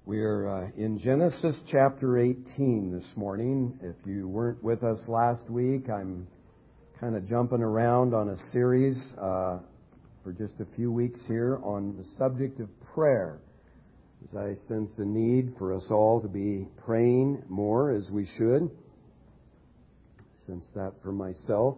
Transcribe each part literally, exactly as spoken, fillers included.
We're uh, in Genesis chapter eighteen this morning. If you weren't with us last week, I'm kind of jumping around on a series uh, for just a few weeks here on the subject of prayer, as I sense a need for us all to be praying more as we should. I sense that for myself.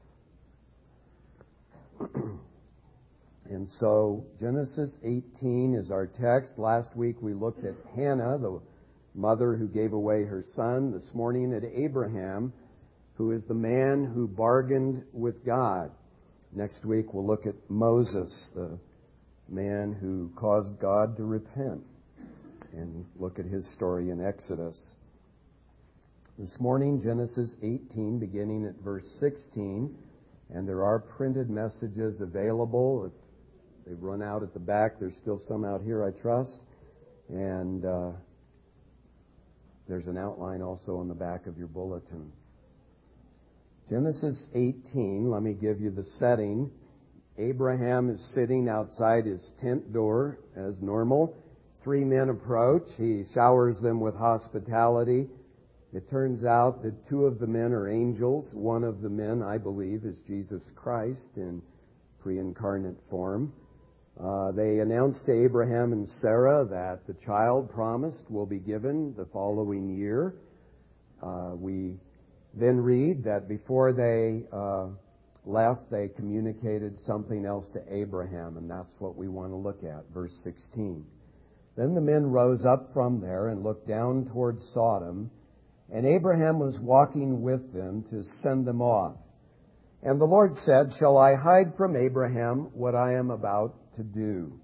And so Genesis eighteen is our text. Last week we looked at Hannah, the mother who gave away her son. This morning at Abraham, who is the man who bargained with God. Next week we'll look at Moses, the man who caused God to repent, and look at his story in Exodus. This morning, Genesis eighteen, beginning at verse sixteen, and there are printed messages available. They've run out at the back. There's still some out here, I trust. And uh, there's an outline also on the back of your bulletin. Genesis eighteen, let me give you the setting. Abraham is sitting outside his tent door as normal. Three men approach. He showers them with hospitality. It turns out that two of the men are angels. One of the men, I believe, is Jesus Christ in pre-incarnate form. Uh, they announced to Abraham and Sarah that the child promised will be given the following year. Uh, we then read that before they uh, left, they communicated something else to Abraham, and that's what we want to look at, verse sixteen. Then the men rose up from there and looked down toward Sodom, and Abraham was walking with them to send them off. And the Lord said, "Shall I hide from Abraham what I am about to do?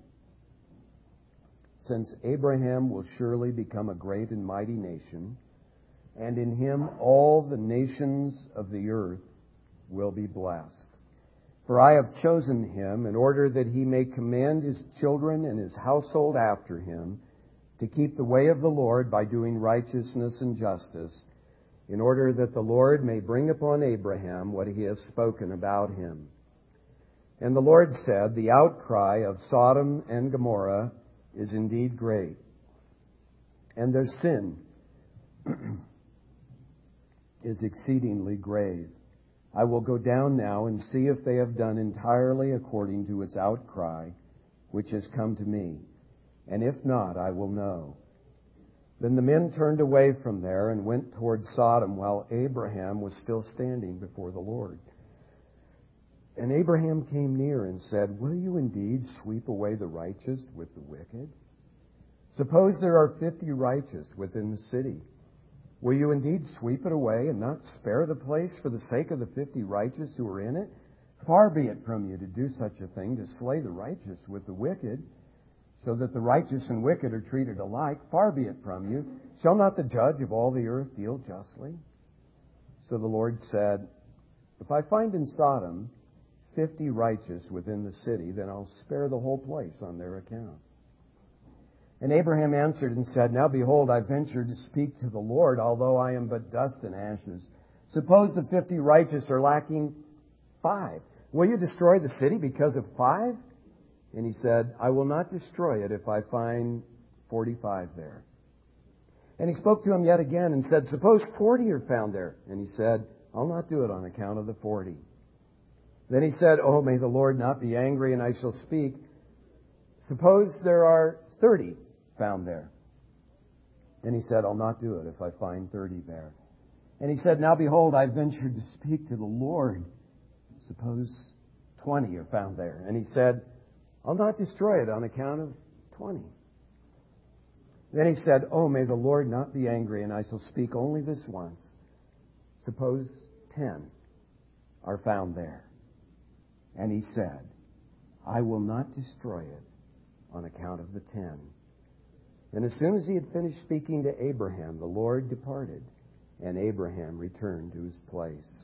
Since Abraham will surely become a great and mighty nation, and in him all the nations of the earth will be blessed. For I have chosen him in order that he may command his children and his household after him to keep the way of the Lord by doing righteousness and justice, in order that the Lord may bring upon Abraham what he has spoken about him." And the Lord said, "The outcry of Sodom and Gomorrah is indeed great, and their sin is exceedingly grave. I will go down now and see if they have done entirely according to its outcry, which has come to me. And if not, I will know." Then the men turned away from there and went toward Sodom, while Abraham was still standing before the Lord. And Abraham came near and said, "Will you indeed sweep away the righteous with the wicked? Suppose there are fifty righteous within the city. Will you indeed sweep it away and not spare the place for the sake of the fifty righteous who are in it? Far be it from you to do such a thing, to slay the righteous with the wicked, so that the righteous and wicked are treated alike. Far be it from you. Shall not the judge of all the earth deal justly?" So the Lord said, "If I find in Sodom fifty righteous within the city, then I'll spare the whole place on their account." And Abraham answered and said, "Now behold, I venture to speak to the Lord, although I am but dust and ashes. Suppose the fifty righteous are lacking five. Will you destroy the city because of five?" And he said, "I will not destroy it if I find forty-five there." And he spoke to him yet again and said, "Suppose forty are found there." And he said, "I'll not do it on account of the forty." Then he said, "Oh, may the Lord not be angry, and I shall speak. Suppose there are thirty found there." And he said, "I'll not do it if I find thirty there." And he said, "Now behold, I ventured to speak to the Lord. Suppose twenty are found there." And he said, "I'll not destroy it on account of twenty." Then he said, "Oh, may the Lord not be angry, and I shall speak only this once. Suppose ten are found there." And he said, "I will not destroy it on account of the ten." And as soon as he had finished speaking to Abraham, the Lord departed, and Abraham returned to his place.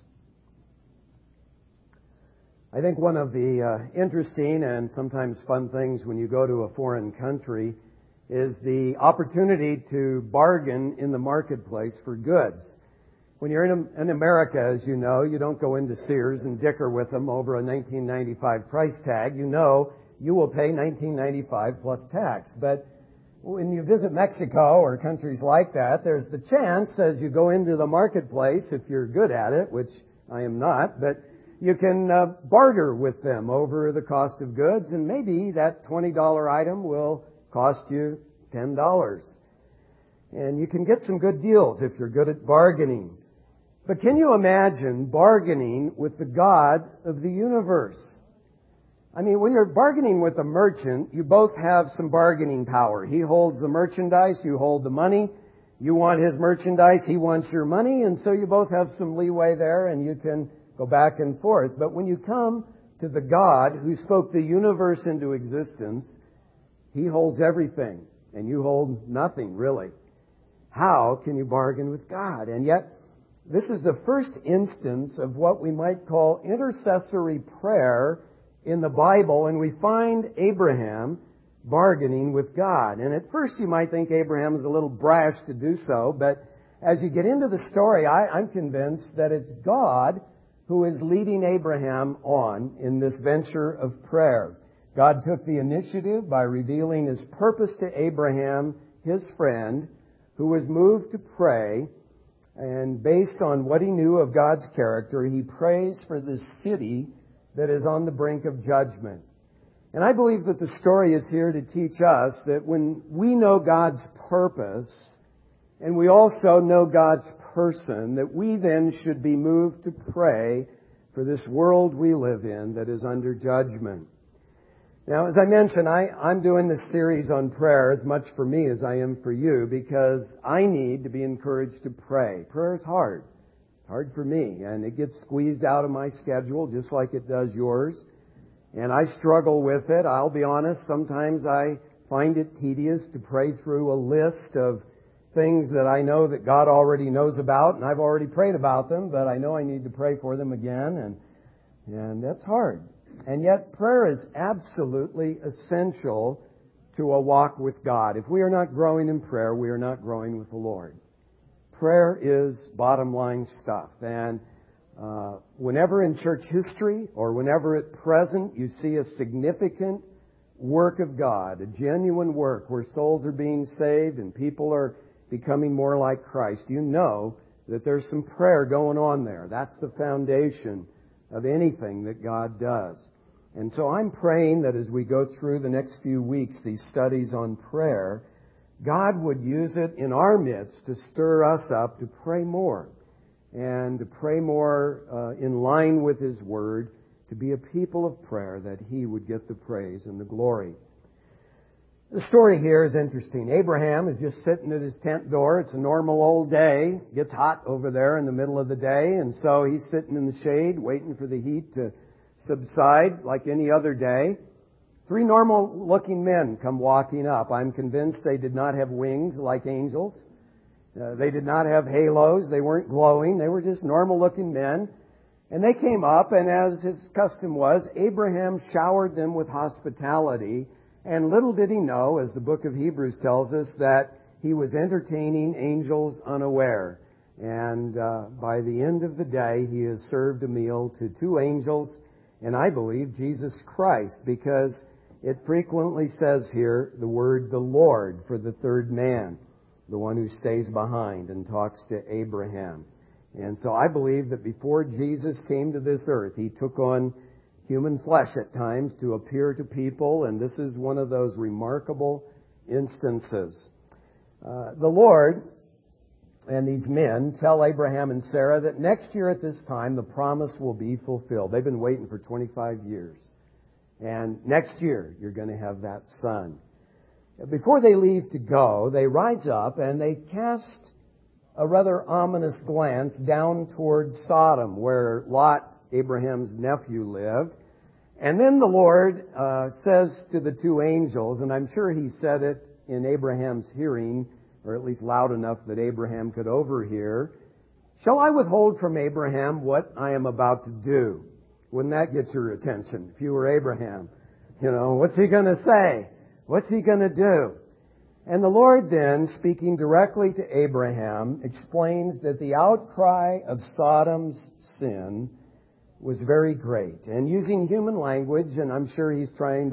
I think one of the uh, interesting and sometimes fun things when you go to a foreign country is the opportunity to bargain in the marketplace for goods. When you're in, in America, as you know, you don't go into Sears and dicker with them over a nineteen ninety-five price tag. You know you will pay nineteen ninety-five plus tax. But when you visit Mexico or countries like that, there's the chance as you go into the marketplace, if you're good at it, which I am not, but you can uh, barter with them over the cost of goods, and maybe that twenty dollar item will cost you ten dollars. And you can get some good deals if you're good at bargaining. But can you imagine bargaining with the God of the universe? I mean, when you're bargaining with a merchant, you both have some bargaining power. He holds the merchandise, you hold the money. You want his merchandise, he wants your money, and so you both have some leeway there, and you can go back and forth. But when you come to the God who spoke the universe into existence, he holds everything, and you hold nothing, really. How can you bargain with God? And yet, this is the first instance of what we might call intercessory prayer in the Bible, and we find Abraham bargaining with God. And at first you might think Abraham is a little brash to do so, but as you get into the story, I, I'm convinced that it's God who is leading Abraham on in this venture of prayer. God took the initiative by revealing His purpose to Abraham, his friend, who was moved to pray, and based on what he knew of God's character, he prays for this city that is on the brink of judgment. And I believe that the story is here to teach us that when we know God's purpose, and we also know God's person, that we then should be moved to pray for this world we live in that is under judgment. Now, as I mentioned, I, I'm doing this series on prayer as much for me as I am for you because I need to be encouraged to pray. Prayer is hard. It's hard for me, and it gets squeezed out of my schedule just like it does yours. And I struggle with it. I'll be honest, sometimes I find it tedious to pray through a list of things that I know that God already knows about, and I've already prayed about them, but I know I need to pray for them again, and and that's hard. And yet, prayer is absolutely essential to a walk with God. If we are not growing in prayer, we are not growing with the Lord. Prayer is bottom line stuff. And uh, whenever in church history or whenever at present you see a significant work of God, a genuine work where souls are being saved and people are becoming more like Christ, you know that there's some prayer going on there. That's the foundation of anything that God does. And so I'm praying that as we go through the next few weeks, these studies on prayer, God would use it in our midst to stir us up to pray more and to pray more uh, in line with His Word, to be a people of prayer, that He would get the praise and the glory. The story here is interesting. Abraham is just sitting at his tent door. It's a normal old day. It gets hot over there in the middle of the day, and so he's sitting in the shade waiting for the heat to subside like any other day. Three normal-looking men come walking up. I'm convinced they did not have wings like angels. Uh, they did not have halos. They weren't glowing. They were just normal-looking men. And they came up, and as his custom was, Abraham showered them with hospitality. And little did he know, as the book of Hebrews tells us, that he was entertaining angels unaware. And uh, by the end of the day, he has served a meal to two angels, and I believe Jesus Christ, because it frequently says here the word the Lord for the third man, the one who stays behind and talks to Abraham. And so I believe that before Jesus came to this earth, He took on human flesh at times to appear to people, and this is one of those remarkable instances. Uh, the Lord and these men tell Abraham and Sarah that next year at this time the promise will be fulfilled. They've been waiting for twenty-five years. And next year you're going to have that son. Before they leave to go, they rise up and they cast a rather ominous glance down towards Sodom, where Lot, Abraham's nephew, lived. And then the Lord uh, says to the two angels, and I'm sure He said it in Abraham's hearing, or at least loud enough that Abraham could overhear, "Shall I withhold from Abraham what I am about to do?" Wouldn't that get your attention if you were Abraham? You know, what's he going to say? What's he going to do? And the Lord then, speaking directly to Abraham, explains that the outcry of Sodom's sin was very great. And using human language, and I'm sure He's trying to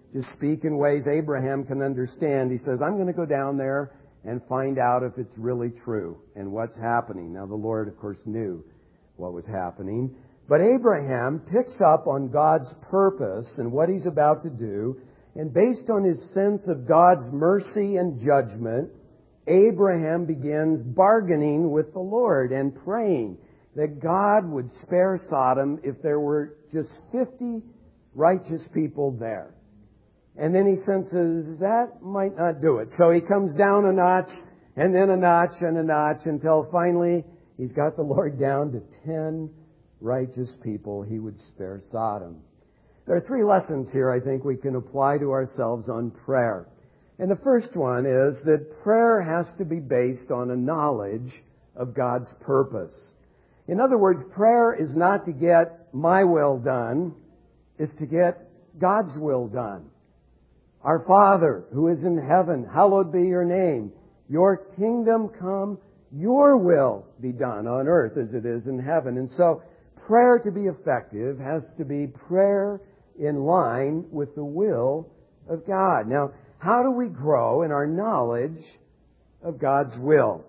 just speak in ways Abraham can understand. He says, I'm going to go down there and find out if it's really true and what's happening. Now, the Lord, of course, knew what was happening. But Abraham picks up on God's purpose and what He's about to do. And based on his sense of God's mercy and judgment, Abraham begins bargaining with the Lord and praying that God would spare Sodom if there were just fifty righteous people there. And then he senses that might not do it. So he comes down a notch and then a notch and a notch until finally he's got the Lord down to ten righteous people he would spare Sodom. There are three lessons here I think we can apply to ourselves on prayer. And the first one is that prayer has to be based on a knowledge of God's purpose. In other words, prayer is not to get my will done, it's to get God's will done. Our Father, who is in heaven, hallowed be your name. Your kingdom come, your will be done on earth as it is in heaven. And so prayer to be effective has to be prayer in line with the will of God. Now, how do we grow in our knowledge of God's will,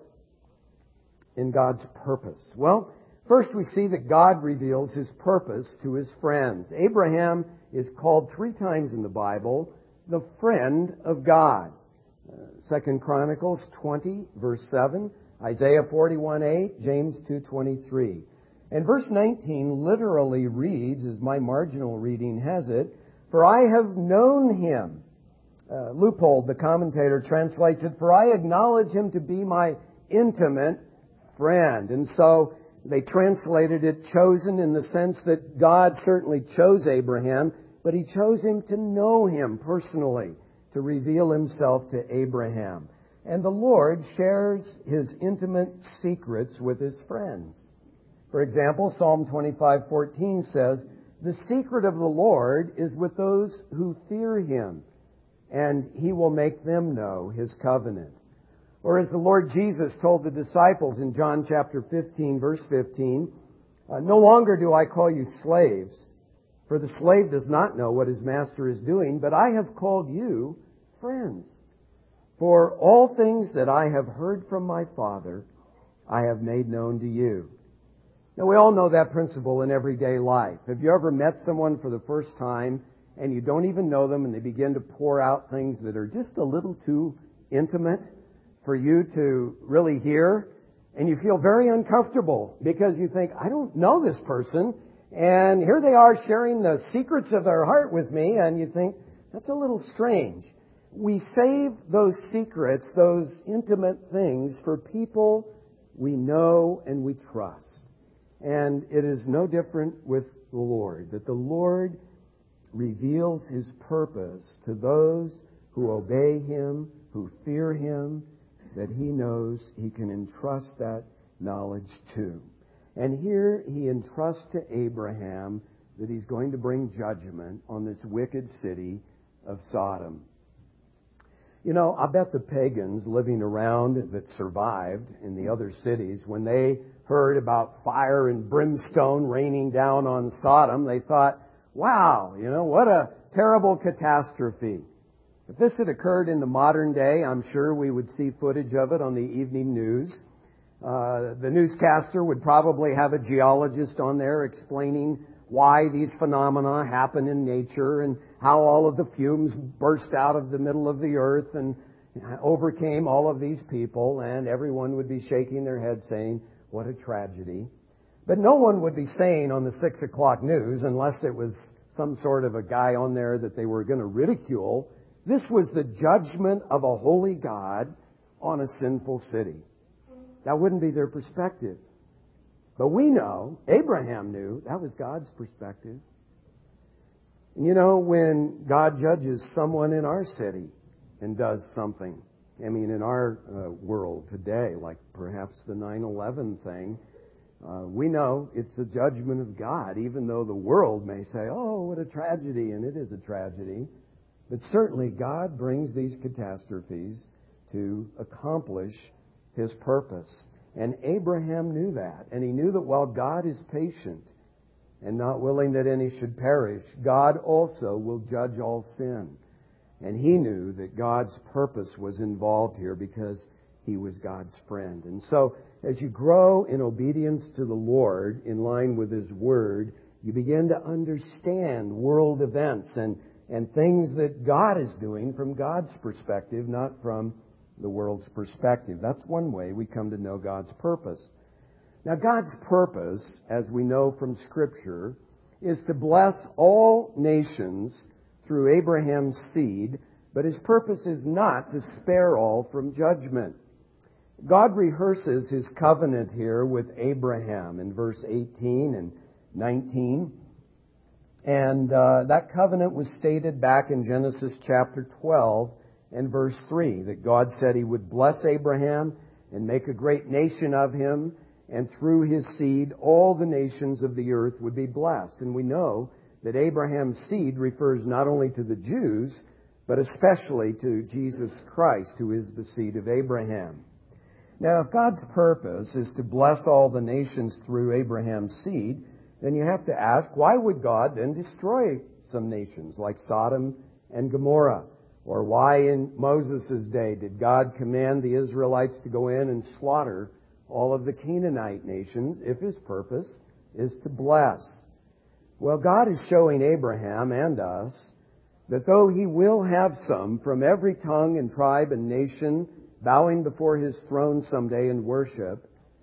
in God's purpose? Well, first we see that God reveals His purpose to His friends. Abraham is called three times in the Bible the friend of God. Uh, Second Chronicles twenty, verse seven, Isaiah forty-one, eight, James two twenty-three. And verse nineteen literally reads, as my marginal reading has it, for I have known Him. Uh, Leupold, the commentator, translates it, for I acknowledge Him to be my intimate friend. And so they translated it chosen in the sense that God certainly chose Abraham, but He chose him to know Him personally, to reveal Himself to Abraham. And the Lord shares His intimate secrets with His friends. For example, Psalm twenty-five fourteen says, the secret of the Lord is with those who fear Him, and He will make them know His covenant. Or as the Lord Jesus told the disciples in John chapter fifteen, verse fifteen, no longer do I call you slaves, for the slave does not know what his master is doing, but I have called you friends. For all things that I have heard from my Father, I have made known to you. Now, we all know that principle in everyday life. Have you ever met someone for the first time and you don't even know them and they begin to pour out things that are just a little too intimate for you to really hear? And you feel very uncomfortable because you think, I don't know this person. And here they are sharing the secrets of their heart with me, and you think, that's a little strange. We save those secrets, those intimate things, for people we know and we trust. And it is no different with the Lord, that the Lord reveals His purpose to those who obey Him, who fear Him, that He knows He can entrust that knowledge to. And here He entrusts to Abraham that He's going to bring judgment on this wicked city of Sodom. You know, I bet the pagans living around that survived in the other cities, when they heard about fire and brimstone raining down on Sodom, they thought, wow, you know, what a terrible catastrophe. If this had occurred in the modern day, I'm sure we would see footage of it on the evening news. Uh, the newscaster would probably have a geologist on there explaining why these phenomena happen in nature and how all of the fumes burst out of the middle of the earth and overcame all of these people, and everyone would be shaking their head saying, what a tragedy. But no one would be saying on the six o'clock news, unless it was some sort of a guy on there that they were going to ridicule, this was the judgment of a holy God on a sinful city. That wouldn't be their perspective. But we know, Abraham knew, that was God's perspective. And you know, when God judges someone in our city and does something, I mean, in our uh, world today, like perhaps the nine eleven thing, uh, we know it's a judgment of God, even though the world may say, oh, what a tragedy, and it is a tragedy. But certainly God brings these catastrophes to accomplish His purpose. And Abraham knew that. And he knew that while God is patient and not willing that any should perish, God also will judge all sin. And he knew that God's purpose was involved here because he was God's friend. And so, as you grow in obedience to the Lord, in line with His Word, you begin to understand world events and, and things that God is doing from God's perspective, not from the world's perspective. That's one way we come to know God's purpose. Now, God's purpose, as we know from Scripture, is to bless all nations through Abraham's seed, but His purpose is not to spare all from judgment. God rehearses His covenant here with Abraham in verse eighteen and nineteen. And uh, that covenant was stated back in Genesis chapter twelve and verse three, that God said He would bless Abraham and make a great nation of him, and through his seed all the nations of the earth would be blessed. And we know that Abraham's seed refers not only to the Jews, but especially to Jesus Christ, who is the seed of Abraham. Now, if God's purpose is to bless all the nations through Abraham's seed, then you have to ask, why would God then destroy some nations like Sodom and Gomorrah? Or why in Moses' day did God command the Israelites to go in and slaughter all of the Canaanite nations if His purpose is to bless? Well, God is showing Abraham and us that though He will have some from every tongue and tribe and nation bowing before His throne someday in worship,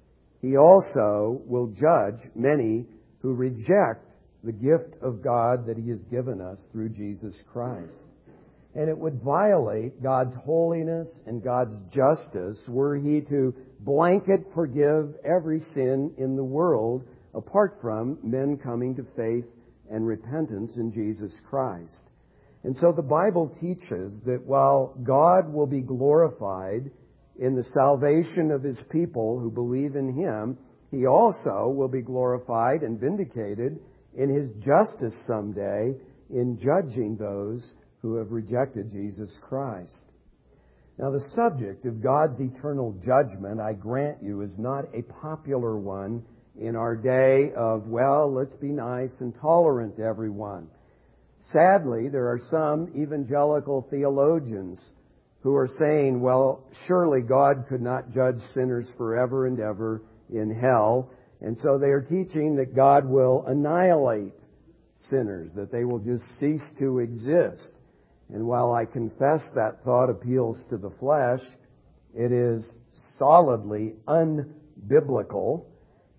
He also will judge many who reject the gift of God that He has given us through Jesus Christ. And it would violate God's holiness and God's justice were He to blanket forgive every sin in the world apart from men coming to faith and repentance in Jesus Christ. And so the Bible teaches that while God will be glorified in the salvation of His people who believe in Him, He also will be glorified and vindicated in His justice someday in judging those who have rejected Jesus Christ. Now, the subject of God's eternal judgment, I grant you, is not a popular one in our day of, well, let's be nice and tolerant to everyone. Sadly, there are some evangelical theologians who are saying, well, surely God could not judge sinners forever and ever in hell. And so they are teaching that God will annihilate sinners, that they will just cease to exist. And while I confess that thought appeals to the flesh, it is solidly unbiblical,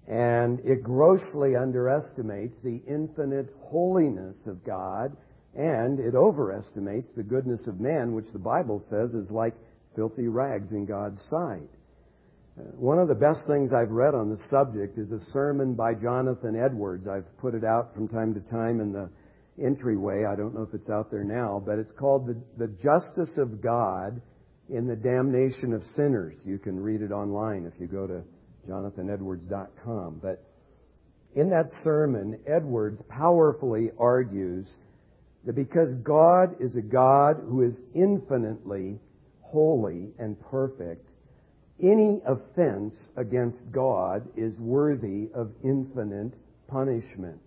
and it grossly underestimates the infinite holiness of God, and it overestimates the goodness of man, which the Bible says is like filthy rags in God's sight. Uh, one of the best things I've read on the subject is a sermon by Jonathan Edwards. I've put it out from time to time in the entryway. I don't know if it's out there now, but it's called The, the Justice of God in the Damnation of Sinners. You can read it online if you go to jonathan edwards dot com. But in that sermon, Edwards powerfully argues that because God is a God who is infinitely holy and perfect, any offense against God is worthy of infinite punishment.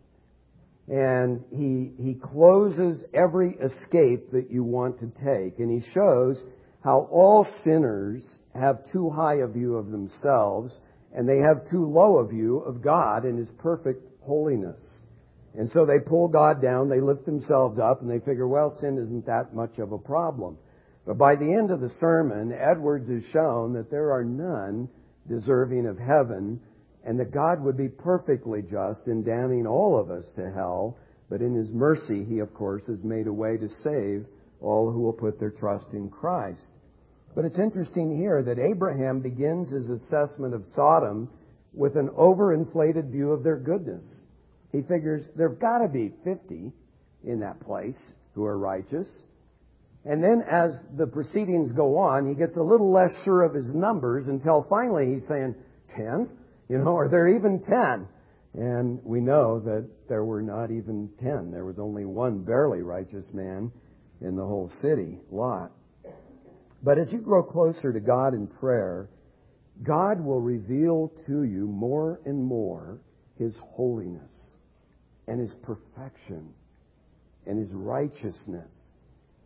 And he, he closes every escape that you want to take. And he shows how all sinners have too high a view of themselves, and they have too low a view of God and His perfect holiness. And so they pull God down, they lift themselves up, and they figure, well, sin isn't that much of a problem. But by the end of the sermon, Edwards has shown that there are none deserving of heaven, and that God would be perfectly just in damning all of us to hell. But in His mercy, He, of course, has made a way to save all who will put their trust in Christ. But it's interesting here that Abraham begins his assessment of Sodom with an overinflated view of their goodness. He figures there've got to be fifty in that place who are righteous. And then as the proceedings go on, he gets a little less sure of his numbers until finally he's saying, ten? You know, are there even ten? And we know that there were not even ten. There was only one barely righteous man in the whole city, Lot. But as you grow closer to God in prayer, God will reveal to you more and more His holiness and His perfection and His righteousness.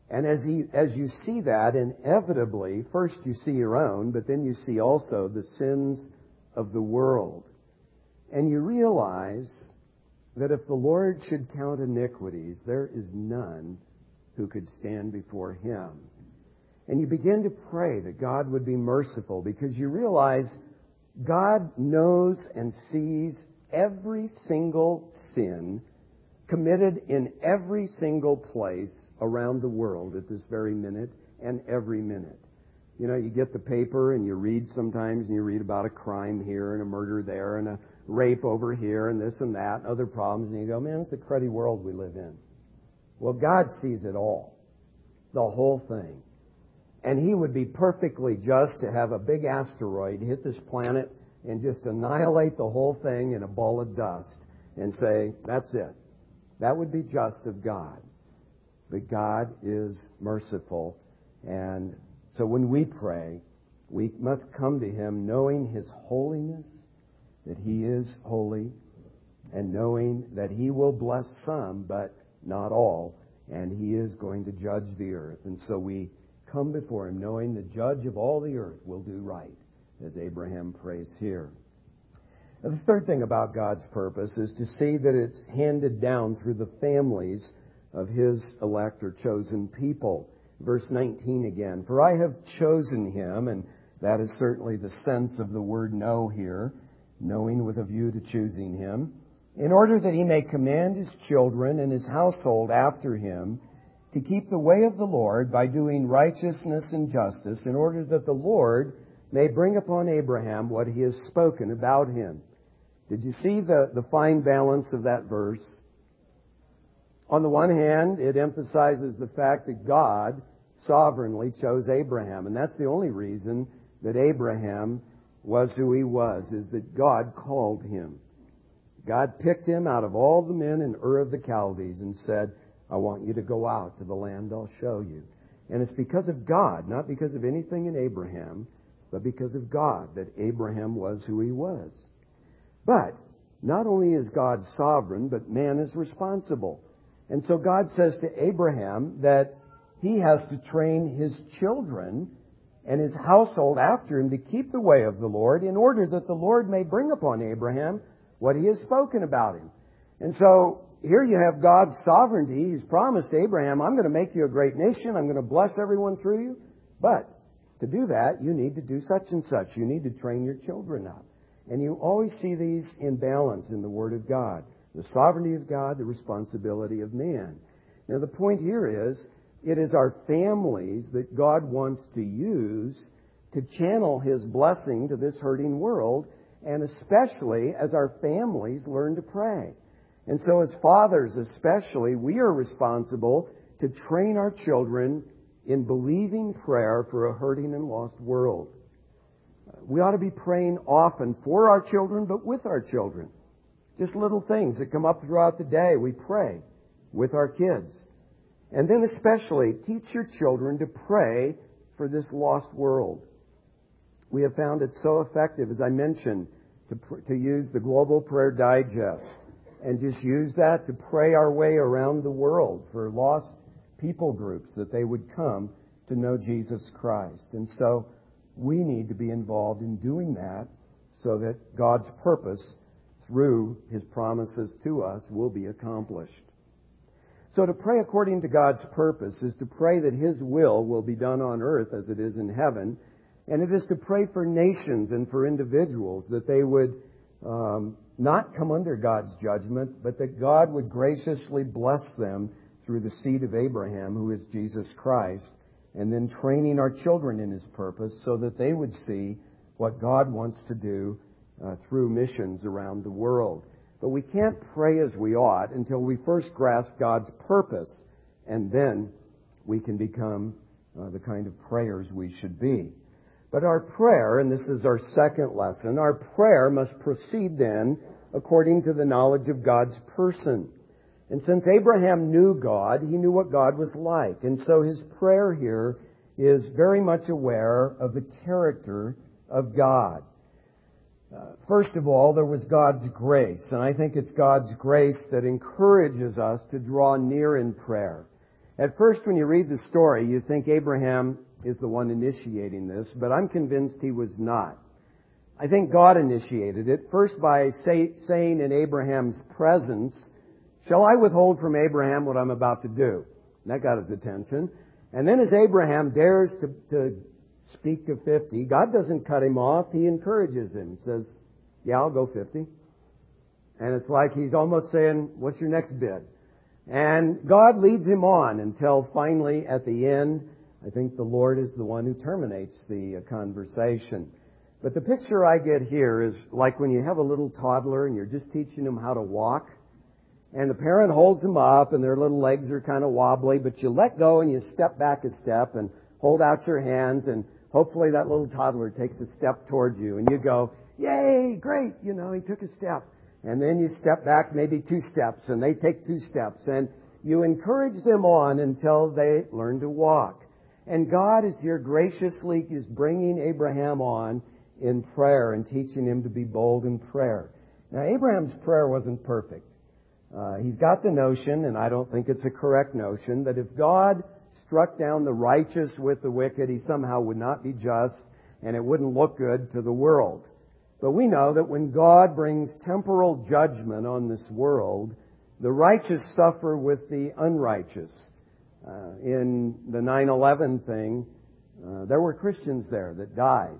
And as he, as you see that, inevitably, first you see your own, but then you see also the sins of the world. And you realize that if the Lord should count iniquities, there is none who could stand before Him. And you begin to pray that God would be merciful, because you realize God knows and sees every single sin committed in every single place around the world at this very minute and every minute. You know, you get the paper and you read sometimes, and you read about a crime here and a murder there and a rape over here and this and that and other problems, and you go, man, it's a cruddy world we live in. Well, God sees it all, the whole thing. And He would be perfectly just to have a big asteroid hit this planet and just annihilate the whole thing in a ball of dust and say, that's it. That would be just of God. But God is merciful. And so when we pray, we must come to Him knowing His holiness, that He is holy, and knowing that He will bless some, but not all, and He is going to judge the earth. And so we come before Him knowing the judge of all the earth will do right, as Abraham prays here. Now, the third thing about God's purpose is to see that it's handed down through the families of His elect or chosen people. Verse nineteen again, for I have chosen him, and that is certainly the sense of the word know here, knowing with a view to choosing him, in order that he may command his children and his household after him to keep the way of the Lord by doing righteousness and justice, in order that the Lord may bring upon Abraham what He has spoken about him. Did you see the, the fine balance of that verse? On the one hand, it emphasizes the fact that God sovereignly chose Abraham. And that's the only reason that Abraham was who he was, is that God called him. God picked him out of all the men in Ur of the Chaldees and said, I want you to go out to the land I'll show you. And it's because of God, not because of anything in Abraham, but because of God that Abraham was who he was. But not only is God sovereign, but man is responsible. And so God says to Abraham that he has to train his children and his household after him to keep the way of the Lord, in order that the Lord may bring upon Abraham what He has spoken about him. And so here you have God's sovereignty. He's promised Abraham, I'm going to make you a great nation. I'm going to bless everyone through you. But to do that, you need to do such and such. You need to train your children up. And you always see these in balance in the Word of God. The sovereignty of God, the responsibility of man. Now the point here is, it is our families that God wants to use to channel His blessing to this hurting world, and especially as our families learn to pray. And so as fathers especially, we are responsible to train our children in believing prayer for a hurting and lost world. We ought to be praying often for our children, but with our children. Just little things that come up throughout the day, we pray with our kids. And then especially, teach your children to pray for this lost world. We have found it so effective, as I mentioned, to, pr- to use the Global Prayer Digest and just use that to pray our way around the world for lost people groups, that they would come to know Jesus Christ. And so we need to be involved in doing that so that God's purpose through His promises to us will be accomplished. So to pray according to God's purpose is to pray that His will will be done on earth as it is in heaven. And it is to pray for nations and for individuals that they would um, not come under God's judgment, but that God would graciously bless them through the seed of Abraham, who is Jesus Christ, and then training our children in His purpose so that they would see what God wants to do uh, through missions around the world. But we can't pray as we ought until we first grasp God's purpose, and then we can become uh, the kind of prayers we should be. But our prayer, and this is our second lesson, our prayer must proceed then according to the knowledge of God's person. And since Abraham knew God, he knew what God was like. And so his prayer here is very much aware of the character of God. Uh, first of all, there was God's grace, and I think it's God's grace that encourages us to draw near in prayer. At first, when you read the story, you think Abraham is the one initiating this, but I'm convinced he was not. I think God initiated it, first by say, saying in Abraham's presence, "Shall I withhold from Abraham what I'm about to do?" And that got his attention. And then as Abraham dares to, to speak to fifty, God doesn't cut him off. He encourages him. He says, "Yeah, I'll go fifty." And it's like he's almost saying, "What's your next bid?" And God leads him on until finally at the end, I think the Lord is the one who terminates the conversation. But the picture I get here is like when you have a little toddler and you're just teaching them how to walk, and the parent holds them up and their little legs are kind of wobbly, but you let go and you step back a step and hold out your hands, and hopefully that little toddler takes a step toward you and you go, "Yay, great, you know, he took a step." And then you step back maybe two steps and they take two steps, and you encourage them on until they learn to walk. And God is here graciously is bringing Abraham on in prayer and teaching him to be bold in prayer. Now, Abraham's prayer wasn't perfect. Uh, he's got the notion, and I don't think it's a correct notion, that if God struck down the righteous with the wicked, he somehow would not be just and it wouldn't look good to the world. But we know that when God brings temporal judgment on this world, the righteous suffer with the unrighteous. Uh, in the nine eleven thing, uh, there were Christians there that died.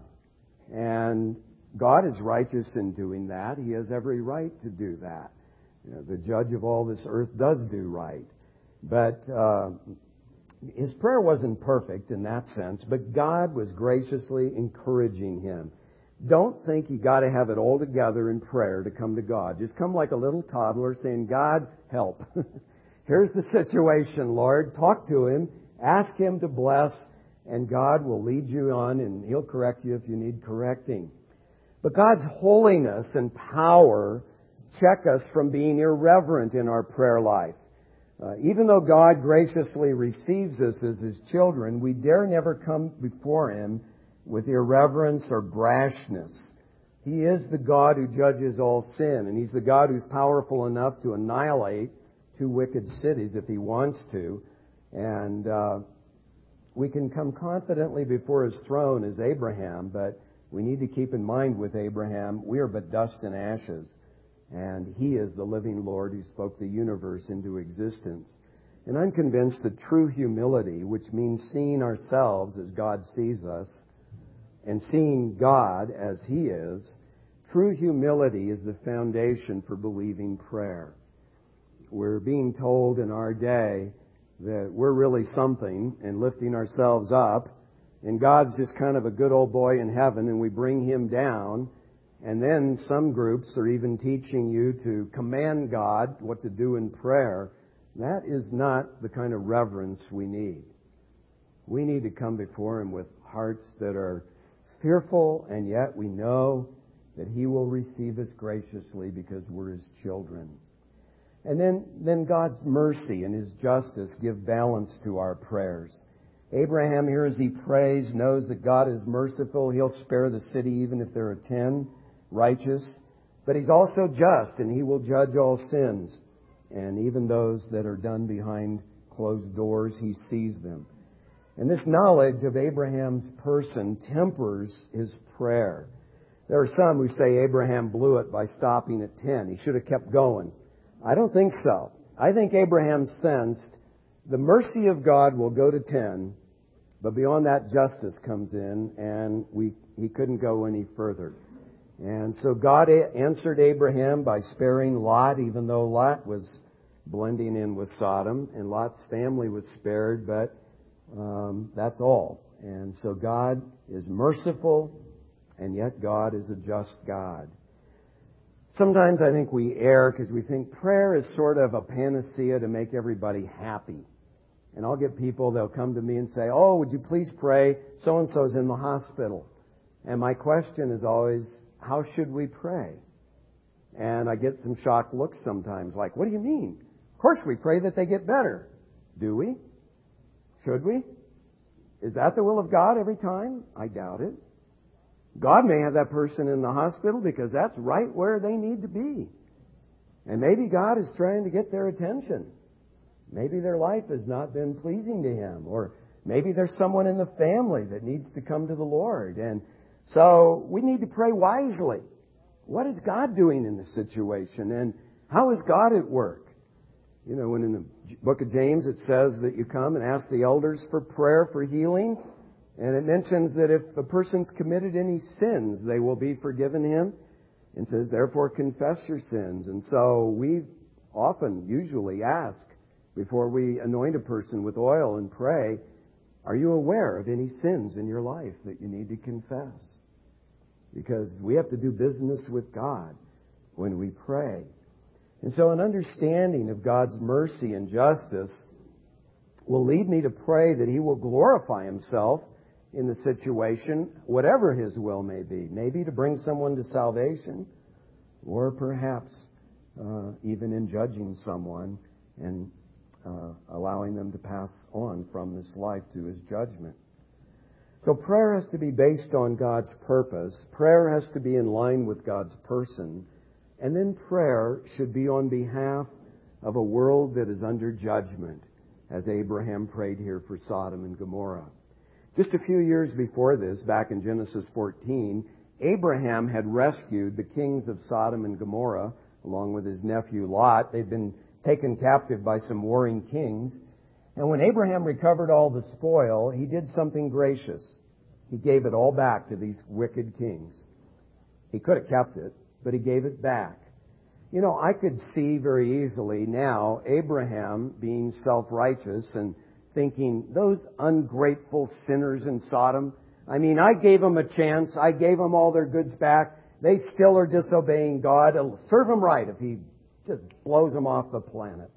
And God is righteous in doing that. He has every right to do that. You know, the judge of all this earth does do right. But uh, his prayer wasn't perfect in that sense, but God was graciously encouraging him. Don't think you got to have it all together in prayer to come to God. Just come like a little toddler saying, "God, help. Here's the situation, Lord." Talk to Him. Ask Him to bless, and God will lead you on, and He'll correct you if you need correcting. But God's holiness and power check us from being irreverent in our prayer life. Uh, even though God graciously receives us as His children, we dare never come before Him with irreverence or brashness. He is the God who judges all sin, and He's the God who's powerful enough to annihilate two wicked cities if He wants to. And uh, we can come confidently before His throne as Abraham, but we need to keep in mind with Abraham, we are but dust and ashes, and He is the living Lord who spoke the universe into existence. And I'm convinced that true humility, which means seeing ourselves as God sees us, and seeing God as He is, true humility is the foundation for believing prayer. We're being told in our day that we're really something and lifting ourselves up, and God's just kind of a good old boy in heaven, and we bring Him down. And then some groups are even teaching you to command God what to do in prayer. That is not the kind of reverence we need. We need to come before Him with hearts that are fearful, and yet we know that He will receive us graciously because we're His children. And then, then God's mercy and His justice give balance to our prayers. Abraham here as he prays knows that God is merciful. He'll spare the city even if there are ten righteous. But He's also just, and He will judge all sins. And even those that are done behind closed doors, He sees them. And this knowledge of Abraham's person tempers his prayer. There are some who say Abraham blew it by stopping at ten. He should have kept going. I don't think so. I think Abraham sensed the mercy of God will go to ten, but beyond that justice comes in, and we he couldn't go any further. And so God answered Abraham by sparing Lot, even though Lot was blending in with Sodom, and Lot's family was spared, but Um, that's all. And so God is merciful, and yet God is a just God. Sometimes I think we err because we think prayer is sort of a panacea to make everybody happy. And I'll get people, they'll come to me and say, "Oh, would you please pray? So-and-so's in the hospital." And my question is always, how should we pray? And I get some shocked looks sometimes, like, "What do you mean? Of course we pray that they get better." Do we? Should we? Is that the will of God every time? I doubt it. God may have that person in the hospital because that's right where they need to be. And maybe God is trying to get their attention. Maybe their life has not been pleasing to Him, or maybe there's someone in the family that needs to come to the Lord. And so we need to pray wisely. What is God doing in this situation? And how is God at work? You know, when in the book of James it says that you come and ask the elders for prayer for healing. And it mentions that if a person's committed any sins, they will be forgiven him. And says, therefore, confess your sins. And so we often, usually ask, before we anoint a person with oil and pray, are you aware of any sins in your life that you need to confess? Because we have to do business with God when we pray. And so an understanding of God's mercy and justice will lead me to pray that He will glorify Himself in the situation, whatever His will may be. Maybe to bring someone to salvation, or perhaps uh, even in judging someone and uh, allowing them to pass on from this life to His judgment. So prayer has to be based on God's purpose. Prayer has to be in line with God's person. And then prayer should be on behalf of a world that is under judgment, as Abraham prayed here for Sodom and Gomorrah. Just a few years before this, back in Genesis fourteen, Abraham had rescued the kings of Sodom and Gomorrah, along with his nephew Lot. They'd been taken captive by some warring kings. And when Abraham recovered all the spoil, he did something gracious. He gave it all back to these wicked kings. He could have kept it, but he gave it back. You know, I could see very easily now Abraham being self-righteous and thinking, those ungrateful sinners in Sodom, I mean, I gave them a chance. I gave them all their goods back. They still are disobeying God. It'll serve them right if He just blows them off the planet.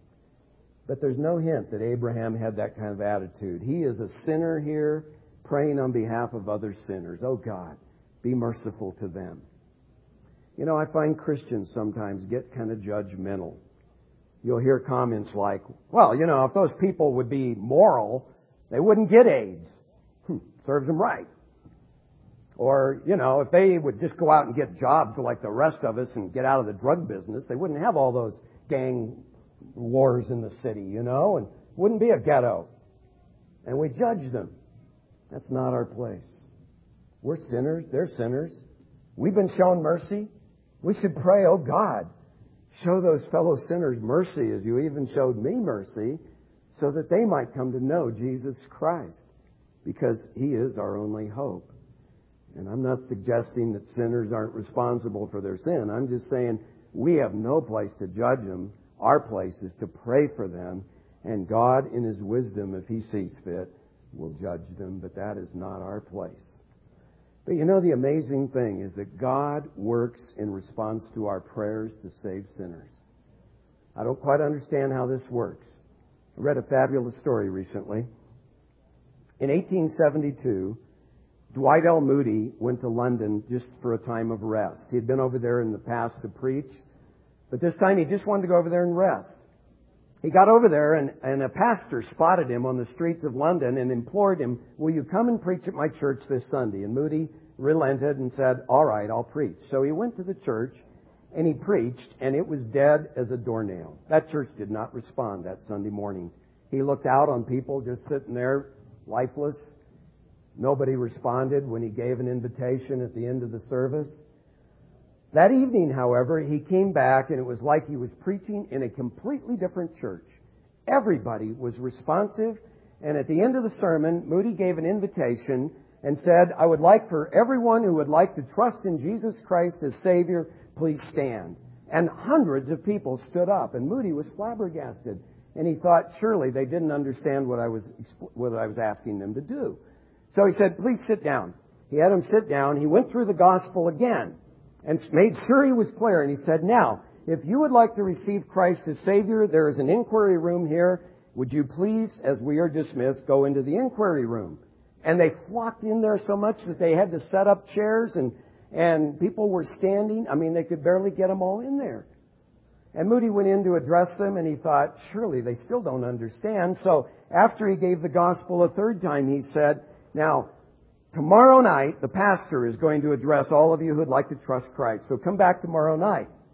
But there's no hint that Abraham had that kind of attitude. He is a sinner here, praying on behalf of other sinners. Oh God, be merciful to them. You know, I find Christians sometimes get kind of judgmental. You'll hear comments like, well, you know, if those people would be moral, they wouldn't get AIDS. Hmm, serves them right. Or, you know, if they would just go out and get jobs like the rest of us and get out of the drug business, they wouldn't have all those gang wars in the city, you know, and wouldn't be a ghetto. And we judge them. That's not our place. We're sinners. They're sinners. We've been shown mercy. We should pray, oh God, show those fellow sinners mercy as you even showed me mercy, so that they might come to know Jesus Christ, because He is our only hope. And I'm not suggesting that sinners aren't responsible for their sin. I'm just saying we have no place to judge them. Our place is to pray for them, and God, in His wisdom, if He sees fit, will judge them, but that is not our place. But you know, the amazing thing is that God works in response to our prayers to save sinners. I don't quite understand how this works. I read a fabulous story recently. In eighteen seventy-two, Dwight L. Moody went to London just for a time of rest. He had been over there in the past to preach, but this time he just wanted to go over there and rest. He got over there, and, and a pastor spotted him on the streets of London and implored him, will you come and preach at my church this Sunday? And Moody relented and said, all right, I'll preach. So he went to the church, and he preached, and it was dead as a doornail. That church did not respond that Sunday morning. He looked out on people just sitting there, lifeless. Nobody responded when he gave an invitation at the end of the service. That evening, however, he came back, and it was like he was preaching in a completely different church. Everybody was responsive, and at the end of the sermon, Moody gave an invitation and said, I would like for everyone who would like to trust in Jesus Christ as Savior, please stand. And hundreds of people stood up, and Moody was flabbergasted. And he thought, surely they didn't understand what I was what I was asking them to do. So he said, please sit down. He had them sit down. He went through the gospel again and made sure he was clear. And he said, now, if you would like to receive Christ as Savior, there is an inquiry room here. Would you please, as we are dismissed, go into the inquiry room? And they flocked in there so much that they had to set up chairs, and, and people were standing. I mean, they could barely get them all in there. And Moody went in to address them, and he thought, surely they still don't understand. So after he gave the gospel a third time, he said, now, tomorrow night, the pastor is going to address all of you who would like to trust Christ. So come back tomorrow night.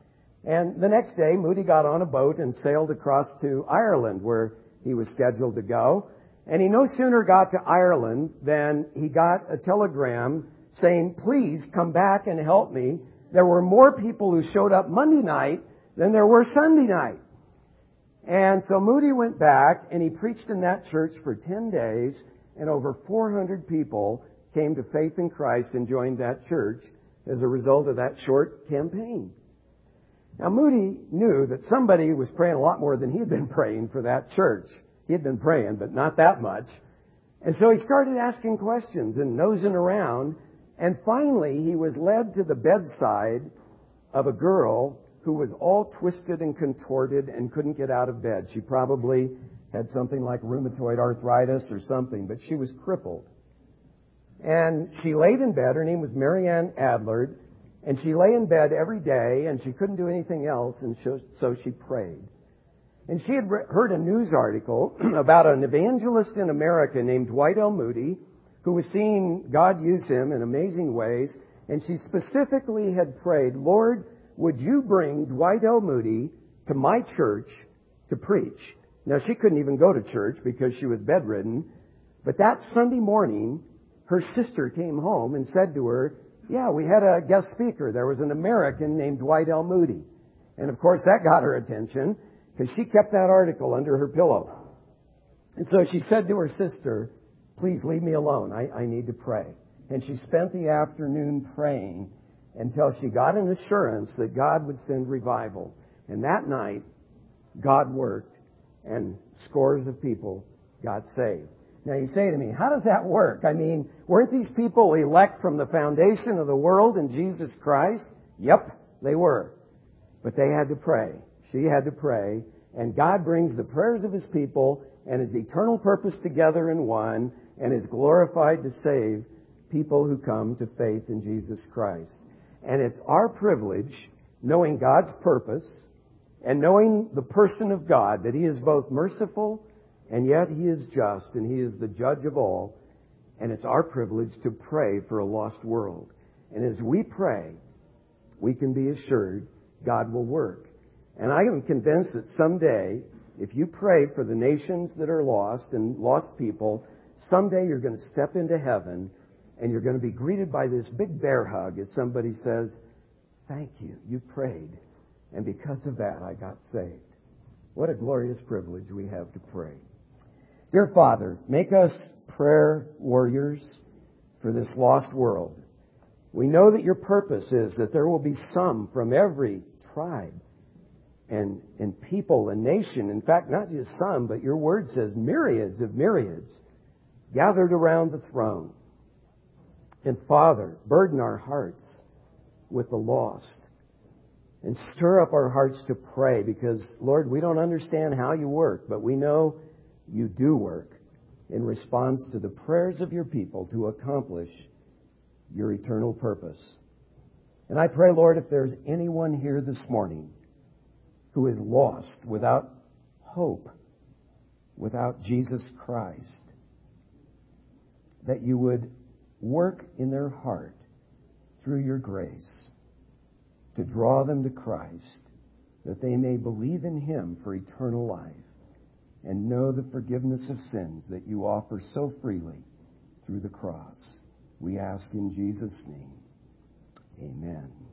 And the next day, Moody got on a boat and sailed across to Ireland, where he was scheduled to go. And he no sooner got to Ireland than he got a telegram saying, please come back and help me. There were more people who showed up Monday night than there were Sunday night. And so Moody went back and he preached in that church for ten days, and over four hundred people came to faith in Christ and joined that church as a result of that short campaign. Now, Moody knew that somebody was praying a lot more than he'd been praying for that church. He had been praying, but not that much. And so he started asking questions and nosing around. And finally, he was led to the bedside of a girl who was all twisted and contorted and couldn't get out of bed. She probably had something like rheumatoid arthritis or something, but she was crippled. And she laid in bed. Her name was Marianne Adler. And she lay in bed every day, and she couldn't do anything else, and so she prayed. And she had heard a news article about an evangelist in America named Dwight L. Moody, who was seeing God use him in amazing ways. And she specifically had prayed, Lord, would you bring Dwight L. Moody to my church to preach? Now, she couldn't even go to church because she was bedridden. But that Sunday morning, her sister came home and said to her, yeah, we had a guest speaker. There was an American named Dwight L. Moody. And of course, that got her attention because she kept that article under her pillow. And so she said to her sister, please leave me alone. I, I need to pray. And she spent the afternoon praying until she got an assurance that God would send revival. And that night, God worked and scores of people got saved. Now you say to me, how does that work? I mean, weren't these people elect from the foundation of the world in Jesus Christ? Yep, they were. But they had to pray. She had to pray. And God brings the prayers of His people and His eternal purpose together in one, and is glorified to save people who come to faith in Jesus Christ. And it's our privilege, knowing God's purpose and knowing the person of God, that He is both merciful and yet He is just, and He is the judge of all. And it's our privilege to pray for a lost world. And as we pray, we can be assured God will work. And I am convinced that someday, if you pray for the nations that are lost and lost people, someday you're going to step into heaven and you're going to be greeted by this big bear hug as somebody says, thank you, you prayed. And because of that, I got saved. What a glorious privilege we have to pray. Dear Father, make us prayer warriors for this lost world. We know that your purpose is that there will be some from every tribe and, and people and nation. In fact, not just some, but your word says myriads of myriads gathered around the throne. And Father, burden our hearts with the lost and stir up our hearts to pray because, Lord, we don't understand how you work, but we know you do work in response to the prayers of your people to accomplish your eternal purpose. And I pray, Lord, if there's anyone here this morning who is lost, without hope, without Jesus Christ, that you would work in their heart through your grace to draw them to Christ, that they may believe in Him for eternal life and know the forgiveness of sins that you offer so freely through the cross. We ask in Jesus' name. Amen.